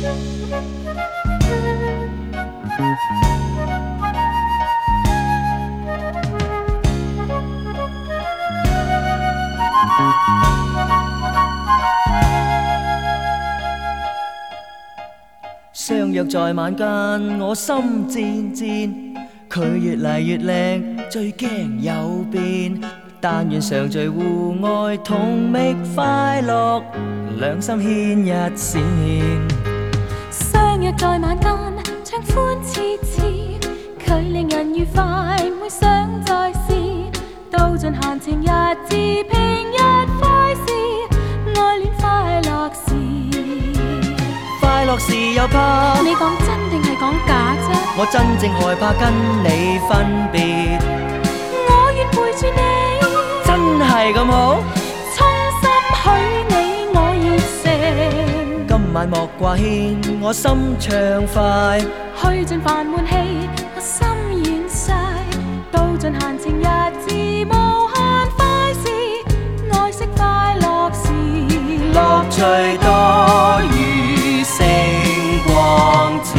相約在晚間，我心戰戰，佢越嚟越靚，最驚有變。但願常聚戶外，同覓快樂，兩心牽一線。 相約在晚間，暢歡熾熾，佢令人愉快，每想再試。道盡閒情逸致，平日快事，愛戀快樂時。 快樂時又怕你講真定係講假啫？ 我真正害怕跟你分別。 我願陪住你， 真係咁好？ 衷心許你我熱誠。 今晚莫掛牽，我心暢快。 去盡煩悶氣，我心軟晒。道盡閒情逸致，無限快事，愛惜快樂時， 樂趣多於星光熾。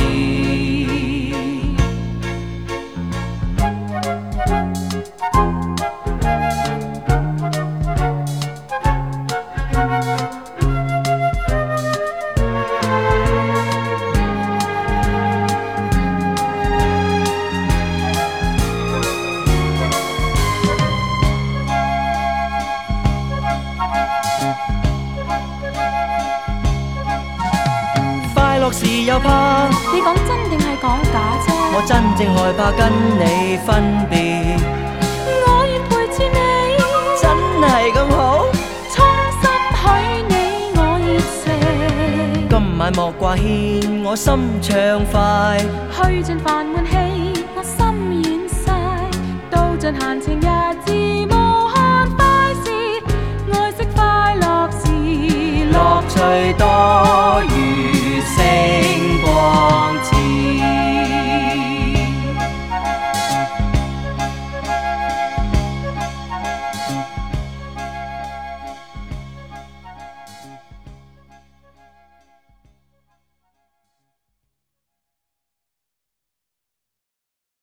快樂時又怕你講真定係講假啫？ 我真正害怕跟你分別。 我願陪住你， 真係咁好？ 衷心許你我熱誠。 今晚莫掛牽，我心暢快。 去盡煩悶氣，我心軟晒。道盡閒情逸